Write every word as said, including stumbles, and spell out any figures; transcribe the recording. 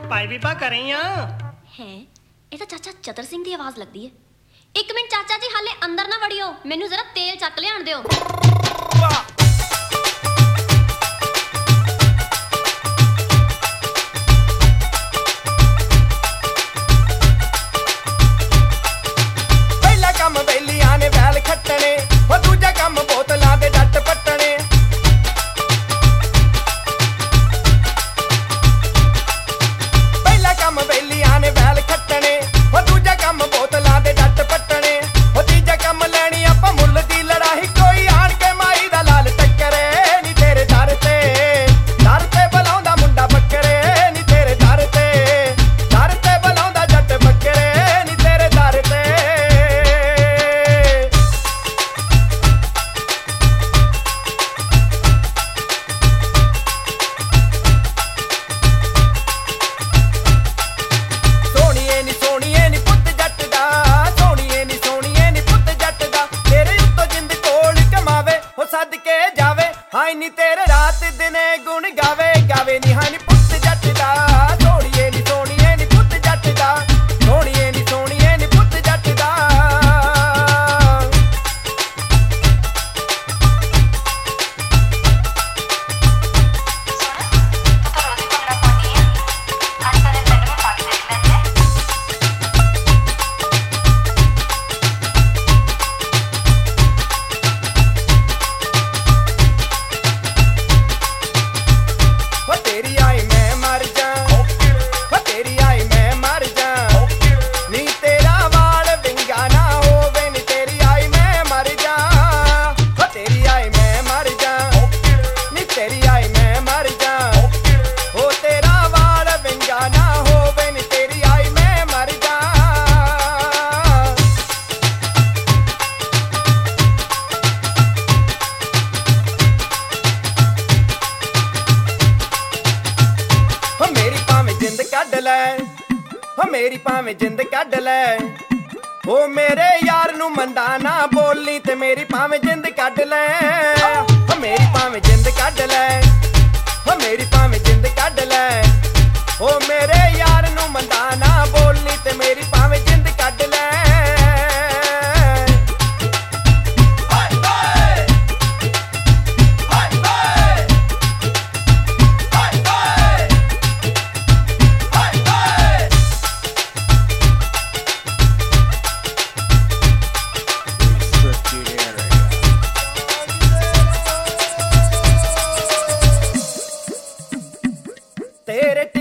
ਭਾਈ ਬੀਬਾ ਕਰੇ ਆ ਹੈ ਇਹ ਤਾਂ ਚਾਚਾ ਚਤਰ ਸਿੰਘ ਦੀ ਆਵਾਜ਼ ਲੱਗਦੀ ਹੈ। ਇੱਕ ਮਿੰਟ ਚਾਚਾ ਜੀ, ਹਾਲੇ ਅੰਦਰ ਨਾ ਵੜਿਓ, ਮੈਨੂੰ ਜ਼ਰਾ ਤੇਲ ਚੱਕ ਲਿਆਣ ਦਿਓ। ਪਹਿਲਾ ਕੰਮ ਬੇਲੀਆਂ ਨੇ ਵੈਲ ਖੱਟਣੇ, ਉਹ ਦੂਜਾ ਕੰਮ ਬੋਤਲਾਂ ਦੇ ਡੱਟ ਪੱਟਣੇ। ਪਹਿਲਾ ਕੰਮ ਬੇਲੀਆਂ ਨੇ ਵੈਲ ਖੱਟਣੇ, ਉਹ ਦੂਜਾ ਕੰਮ ਬੋਤਲਾਂ ਦੇ ਡੱਟ ਪੱਟਣੇ। ਉਹ ਤੀਜਾ ਕੰਮ ਲੈਣੀ ਆਪਾਂ ਮੁੱਲ ਦੀ ਲੜਾਈ, ਕੋਈ ਆਣ ਕੇ ਮਾਈ ਦਾ ਲਾਲ ਟੱਕਰੇ ਨੀ ਤੇਰੇ ਦਰ ਤੇ। ਦਰ ਤੇ ਬੁਲਾਉਂਦਾ ਮੁੰਡਾ ਬੱਕਰੇ ਨੀ ਤੇਰੇ ਦਰ ਤੇ। ਦਰ ਤੇ ਬੁਲਾਉਂਦਾ ਜੱਟ ਬੱਕਰੇ ਨੀ ਤੇਰੇ ਦਰ ਤੇ। ਸੋਹਣੀਏ ਨੀ ਸੋਹਣੀਏ ਨੀ ਪੁੱਤ ਜੱਟ ਦਾ, ਸੋਹਣੀਏ ਨੀ ਸੋਹਣੀਏ ਨੀ ਪੁੱਤ ਜੱਟ ਦਾ। ਤੇਰੇ ਉੱਤੋਂ ਜਿੰਦ ਕੋਲ ਕਮਾਵੇ, ਉਹ ਸਦਕੇ ਜਾਵੇ। ਹਾਏ ਨੀ ਤੇਰੇ ਰਾਤ ਦਿਨੇ ਗੁਣ ਗਾਵੇ, ਗਾਵੇ ਨੀ ਹਾਏ ਨੀ ਪੁੱਤ ਜੱਟ ਦਾ। ਸੋਹਣੀਏ ਨੀ ਸੋਹਣੀਏ ਨੀ ਪੁੱਤ ਜੱਟ ਦਾ, ਸੋਹਣੀਏ ਨੀ ਸੋਹਣੀਏ ਨੀ ਪੁੱਤ ਜੱਟ ਦਾ। ਓ ਤੇਰੀ ਆਈ ਮੈਂ ਮਰ ਜਾ, ਓ ਤੇਰੀ ਆਈ ਮੈਂ ਮਰ ਜਾ। ਨੀ ਤੇਰਾ ਵਾਲ ਵਿੰਗਾ ਨਾ ਹੋਵੇ, ਨੀ ਤੇਰੀ ਆਈ ਮੈਂ ਮਰ ਜਾ। ਓ ਤੇਰੀ ਆਈ ਮੈਂ ਮਰ ਜਾ, ਨੀ ਤੇਰੀ ਆਈ ਮੈਂ ਮਰ ਜਾ। ਓ ਤੇਰਾ ਵਾਲ ਵਿੰਗਾ ਨਾ ਹੋਵੇ, ਨੀ ਤੇਰੀ ਆਈ ਮੈਂ ਮਰ ਜਾ। ਓ ਮੇਰੀ ਭਾਵੇਂ ਜਿੰਦ ਕੱਢ ਲੈ, ਓ ਮੇਰੀ ਭਾਵੇਂ ਜਿੰਦ ਕੱਢ ਲੈ। ਓ ਮੇਰੇ ਯਾਰ ਨੂੰ ਮੰਦਾ ਨਾ ਬੋਲੀ, ਤੇ ਮੇਰੀ ਭਾਵੇਂ ਜਿੰਦ ਕੱਢ ਲੈ। ਓ ਮੇਰੀ ਭਾਵੇਂ ਜਿੰਦ ਕੱਢ ਲੈ, ਓ ਮੇਰੀ ਭਾਵੇਂ ਜਿੰਦ ਕੱਢ ਲੈ। ਓ ਮੇਰੇ ਯਾਰ ਨੂੰ ਮੰਦਾ ਨਾ ਬੋਲੀ, ਤੇ ਮੇਰੀ ਭਾਵੇਂ ਜਿੰਦ ਕੱਢ ਲੈ। ਤੇਰੇ